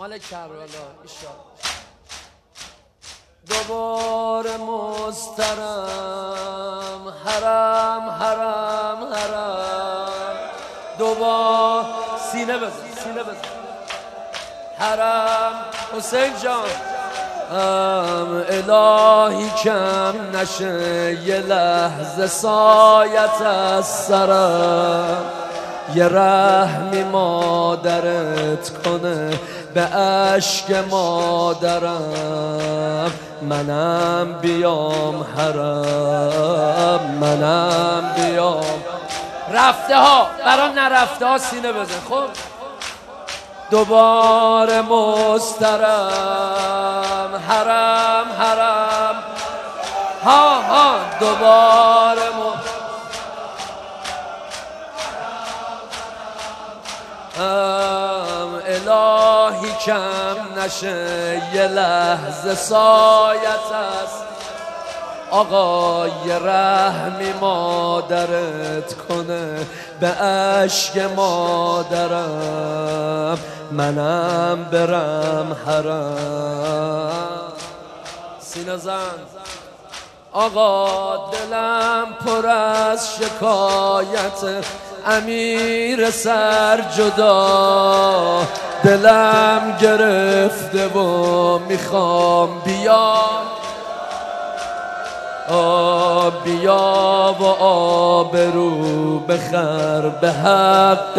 مال کربلا ایشان دوباره مسترم حرم حرم حرم دوباره سینه بزن سینه بزن حرم حسین جان الهی کم نشه یه لحظه سایت از سرم یه رحمی مادرت کنه به عشق مادرم منم بیام حرم منم بیام رفته ها برا نرفته ها سینه بزن خب دوباره مسترم حرم حرم ها ها دوباره الهی کم نشه یه لحظه سایت است آقا یه رحمی مادرت کنه به عشق مادرم منم برم حرم سینه زن آقا دلم پر از شکایت امیر سر جدا دلم گرفته و میخوام بیام بیا و آبرو بخر به حق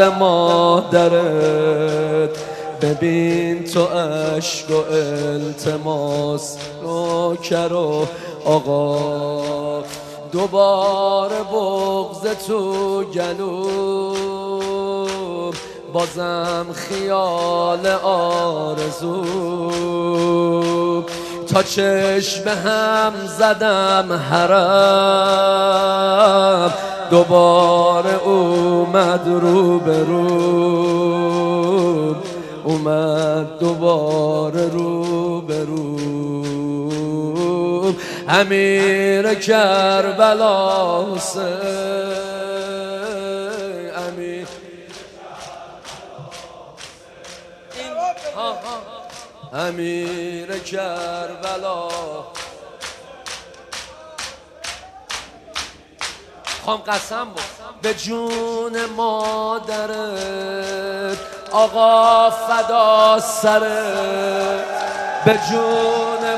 مادرت ببین تو عشق و التماس نوکر و آقا دوباره بغض تو گلوم بازم خیال آرزو تا چشم هم زدم حرم دوباره اومد رو به رو اومد دوباره رو به رو امیر کربلا حسین امیر امیر کربلا خوام قسم بود به جون مادرت آقا فدا سرت به جون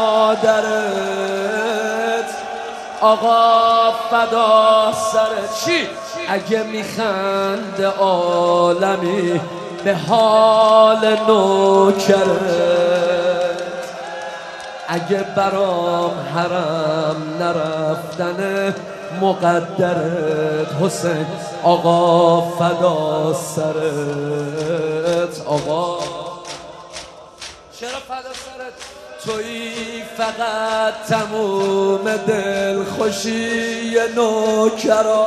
مادرت آقا فدا سرت چی؟ اگه میخنده عالمی به حال نوکرت اگه برام حرم نرفتن مقدرت حسین آقا فدا سرت آقا چرا فدا سرت تویی فقط تموم دل خوشی نوکرا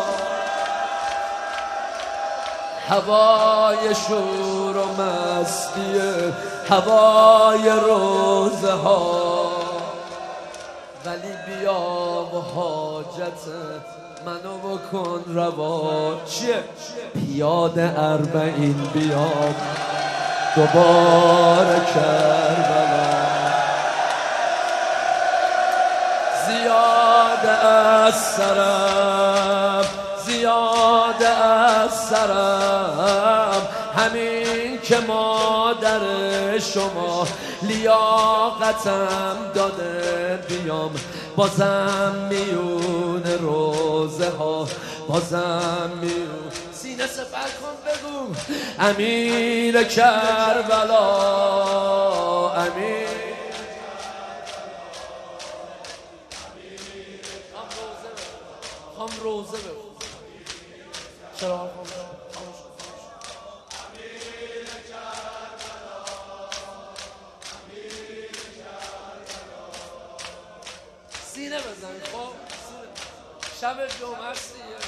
هوای شور و مستی هوای روزه ها ولی بیا و حاجت منو بکن روا چیه؟ پیاده اربعین بیاد دوباره کربلا زیاده از سرم زیاده از سرم همین که مادر شما لیاقتم داده بیام بازم میون روزه ها بازم میون سینه سپر کن بگو امیر کربلا امیر هم روزه بگو چرا سینه بزن خب شب جمعه سیه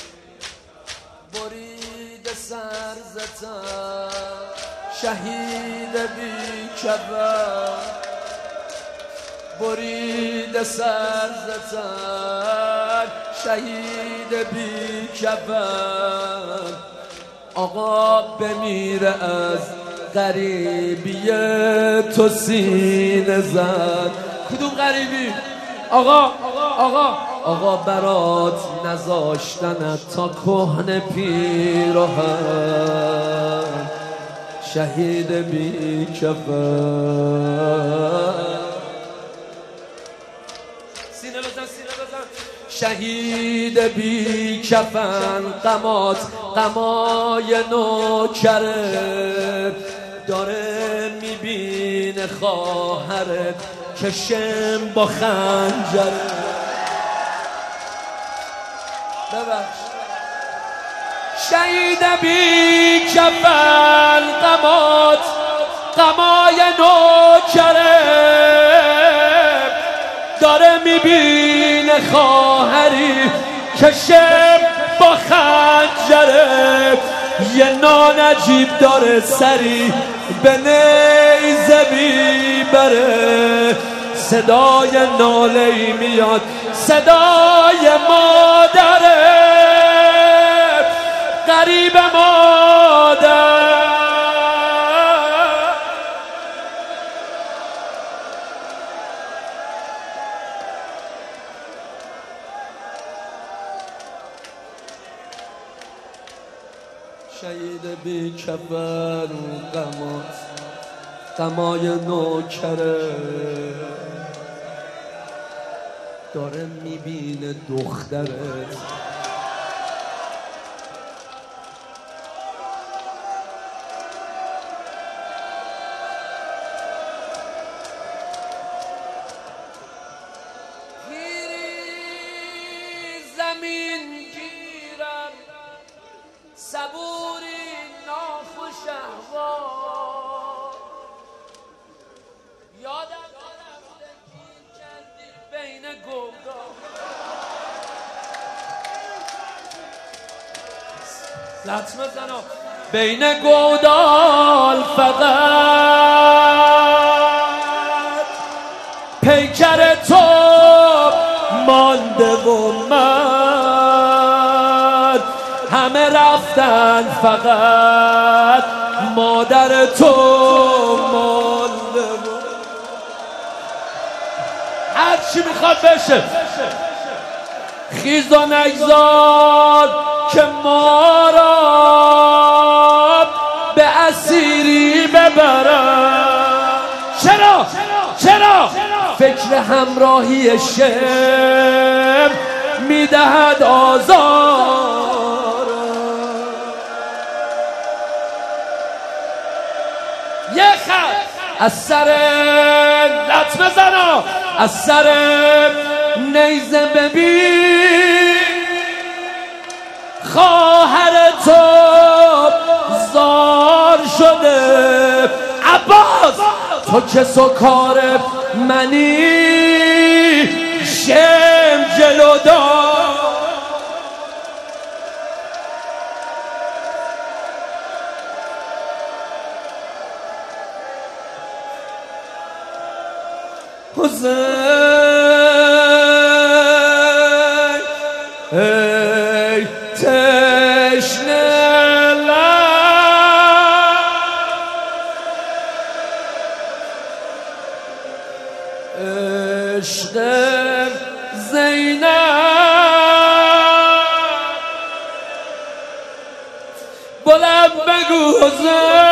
برید سر زتن شهید بی کبر برید سر زتن شهید بی کبر آقا بمیره از غریبی تو سینه زد. کدوم غریبی؟ آقا برات نذاشتنت تا کهنه پیراهن، شهید بی کفن. سینه بزن شهید بی کفن، غمای نوکره داره میبینه خواهرت کشم با خنجره. ببخش شهید بی کفن، غمای نوکره داره میبینه خواهری کشم با خنجره. یه نانجیب داره سری به نیزه میبره، صدای ناله‌ای میاد صدای مادره، غریب مادر. شهید بی کفن، غمای نوکره داره میبینه دخترت زمین گیرم، صبوری ناخوش احوال، یادم رفته گیر کردی بین گودال. لطمه زنم بین گودال، فقط پیکر تو مانده و من، همه رفتن فقط مادر تو مانده. هر چی میخواد بشه خیز و نگذار که ما را به اسیری ببرن. چرا فکر همراهی شم میدهد آزار. یه خط از سر لطمه زنا، از سر نیزه ببین خواهر تو زار شده. عباس تو که سکار منی شم جلو دار. حسین ای تشنه عشق زینب، بلند بگو حسین